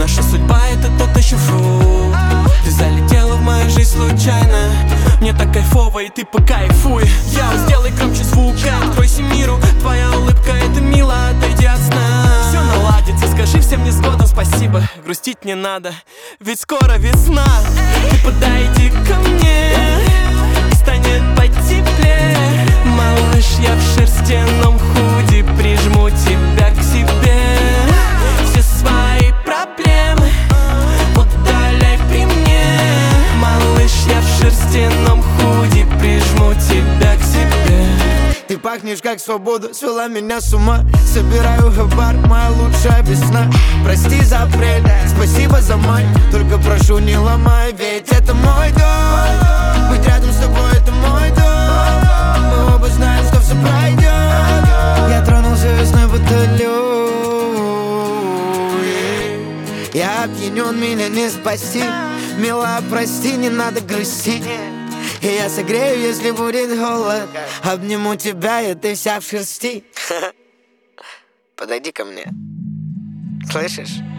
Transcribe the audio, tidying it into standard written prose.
Наша судьба — это тот еще фрукт. Ты залетела в мою жизнь случайно. Мне так кайфово, и ты покайфуй. Я сделай громче звука, откройся миру. Твоя улыбка — это мило, отойди от сна. Все наладится, скажи всем невзгодам спасибо. Грустить не надо, ведь скоро весна. Ты подойди ко мне, и станет потеплее. Малыш, я в шерстяном худи, прижму тебя к себе. Все свои проблемы удаляй при мне. Малыш, я в шерстяном худи, прижму тебя к себе. Ты пахнешь как свобода, свела меня с ума. Собираю хабар, моя лучшая весна. Прости за апрель, спасибо за май. Только прошу, не ломай, ведь это мой дом. Быть рядом с тобой — это мой дом. Мы оба знаем, что все пройдет. Я тронулся весной, будто лед. Я опьянен, меня не спасти. Мила, прости, не надо грустить. И я согрею, если будет голод. Обниму тебя, и ты вся в шерсти. Подойди ко мне. Слышишь?